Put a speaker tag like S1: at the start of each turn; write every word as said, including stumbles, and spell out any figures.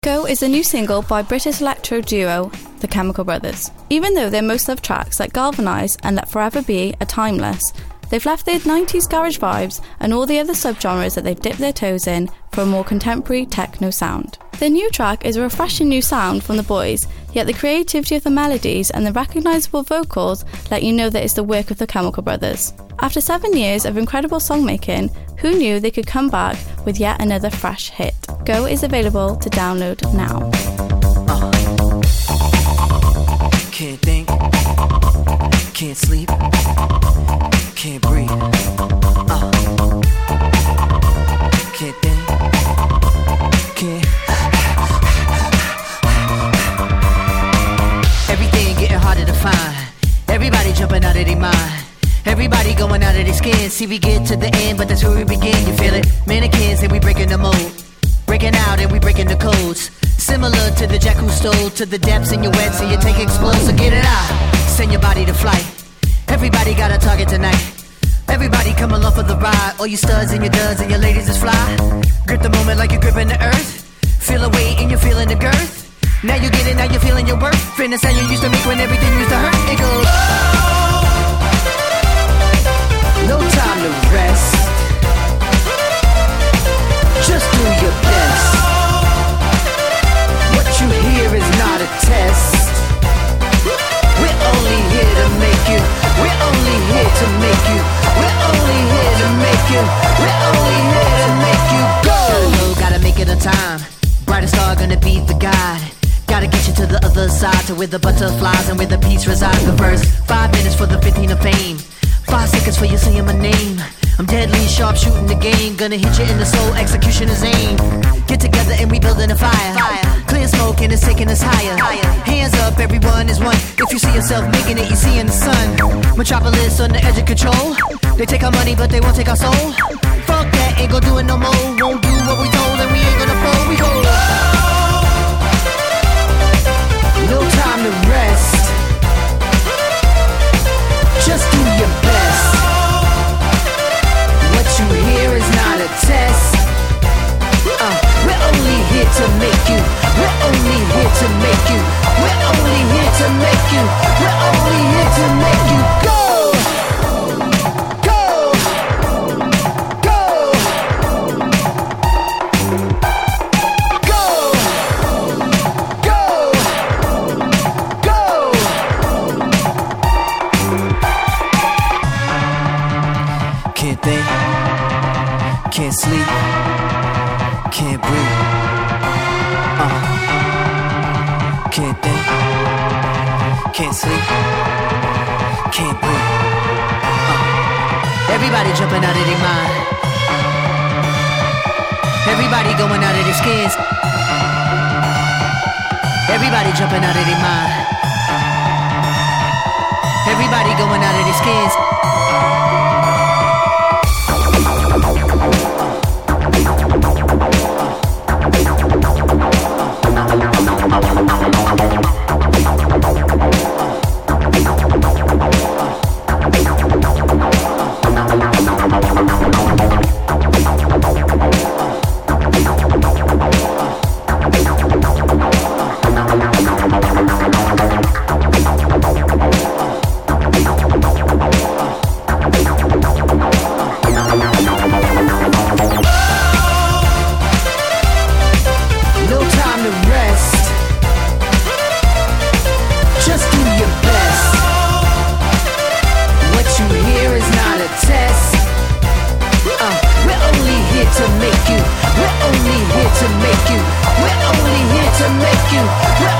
S1: Go is a new single by British electro duo The Chemical Brothers. Even though their most loved tracks like Galvanise and Let Forever Be are timeless, they've left their nineties garage vibes and all the other subgenres that they've dipped their toes in for a more contemporary techno sound. Their new track is a refreshing new sound from the boys, yet the creativity of the melodies and the recognisable vocals let you know that it's the work of the Chemical Brothers. After seven years of incredible songmaking, who knew they could come back with yet another fresh hit? Go is available to download now.
S2: Uh, can't think, can't sleep, can't breathe. Uh, can't think, can't. Everything getting harder to find. Everybody jumping out of their mind. Everybody going out of their skin. See, we get to the end, but that's where we begin. You feel it? Mannequins and we breaking the mold. Breaking out and we breaking the codes. Similar to the jack who stole to the depths in your wet, so you take explode, so get it out. Send your body to flight. Everybody got a target tonight. Everybody come along for the ride. All you studs and your duds and your ladies is fly. Grip the moment like you're gripping the earth. Feel a weight and you're feeling the girth. Now you get it, now you're feeling your worth. Friend the sound you used to make when everything used to hurt. It goes, no time to rest. Just do your best. What you hear is not a test. We're only here to make you. We're only here to make you. We're only here to make you. We're only here to make you go. Gotta go, gotta make it on time. Brightest star gonna be the guide. Gotta get you to the other side, to where the butterflies and where the peace resides. The first five minutes for the fifteen of fame. Five seconds for you saying my name. I'm deadly sharp shooting the game. Gonna hit you in the soul, execution is aim. Get together and we building a fire. fire. Clear smoke and it's taking us higher. higher. Hands up, everyone is one. If you see yourself making it, you see in the sun. Metropolis on the edge of control. They take our money, but they won't take our soul. Fuck that, ain't gon' do it no more. Won't do what we told and we ain't gonna fold. We go. No time to rest. Just do your best. What you hear is not a test. uh, We're only here to make you. We're only here to make you. We're only here to make you. We're only here to make you go. Go. Go. Go. Go. Go. Can't think, can't sleep, can't breathe. Uh, can't think, can't sleep, can't breathe. Uh, everybody jumping out of their mind. Everybody going out of their skins. Everybody jumping out of their mind. Everybody going out of their skins. to make you. We're only here to make you. We're only here to make you. We're